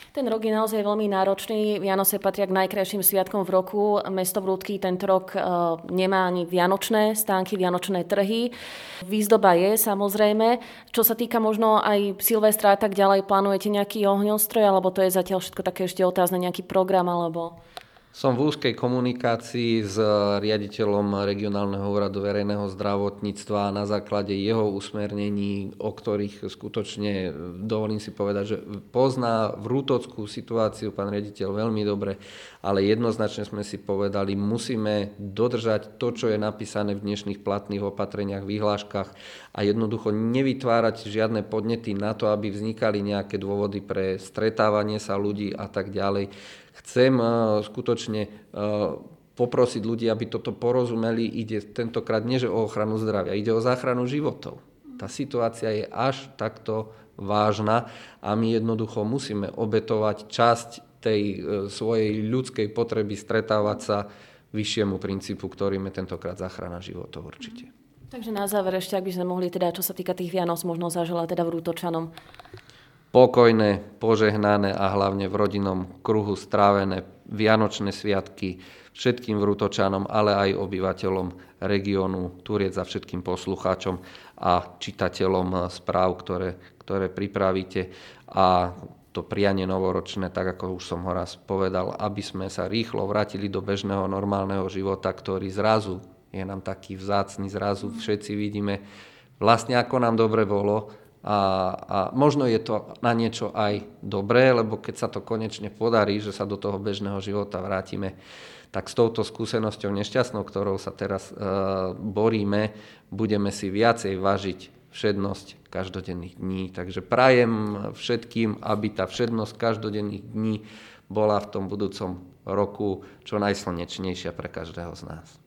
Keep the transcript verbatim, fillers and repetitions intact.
Ten rok je naozaj veľmi náročný. Vianoce patria k najkrajším sviatkom v roku. Mesto Vrútky tento rok uh, nemá ani vianočné stánky, vianočné trhy. Výzdoba je samozrejme. Čo sa týka možno aj Silvestra a tak ďalej, plánujete nejaký ohňostroj, alebo to je zatiaľ všetko také ešte otázne, nejaký program, alebo... Som v úzkej komunikácii s riaditeľom regionálneho úradu verejného zdravotníctva a na základe jeho usmernení, o ktorých skutočne dovolím si povedať, že pozná vrútockú situáciu pán riaditeľ veľmi dobre, ale jednoznačne sme si povedali, musíme dodržať to, čo je napísané v dnešných platných opatreniach, vyhláškach a jednoducho nevytvárať žiadne podnety na to, aby vznikali nejaké dôvody pre stretávanie sa ľudí a tak ďalej. Chcem uh, skutočne uh, poprosiť ľudí, aby toto porozumeli. Ide tentokrát nie že o ochranu zdravia, ide o záchranu životov. Tá situácia je až takto vážna a my jednoducho musíme obetovať časť tej uh, svojej ľudskej potreby stretávať sa vyššiemu princípu, ktorým je tentokrát záchrana životov určite. Takže na záver ešte, ak by sme mohli teda, čo sa týka tých Vianoc, možno zaželať teda Vrútočanom. Pokojné, požehnané a hlavne v rodinnom kruhu strávené vianočné sviatky všetkým Vrútočanom, ale aj obyvateľom regiónu Turiec a všetkým poslucháčom a čitateľom správ, ktoré, ktoré pripravíte. A to prianie novoročné, tak ako už som ho raz povedal, aby sme sa rýchlo vrátili do bežného normálneho života, ktorý zrazu je nám taký vzácny, zrazu všetci vidíme vlastne ako nám dobre bolo. A, a možno je to na niečo aj dobré, lebo keď sa to konečne podarí, že sa do toho bežného života vrátime, tak s touto skúsenosťou nešťastnou, ktorou sa teraz e, boríme, budeme si viacej vážiť všednosť každodenných dní. Takže prajem všetkým, aby tá všednosť každodenných dní bola v tom budúcom roku čo najslnečnejšia pre každého z nás.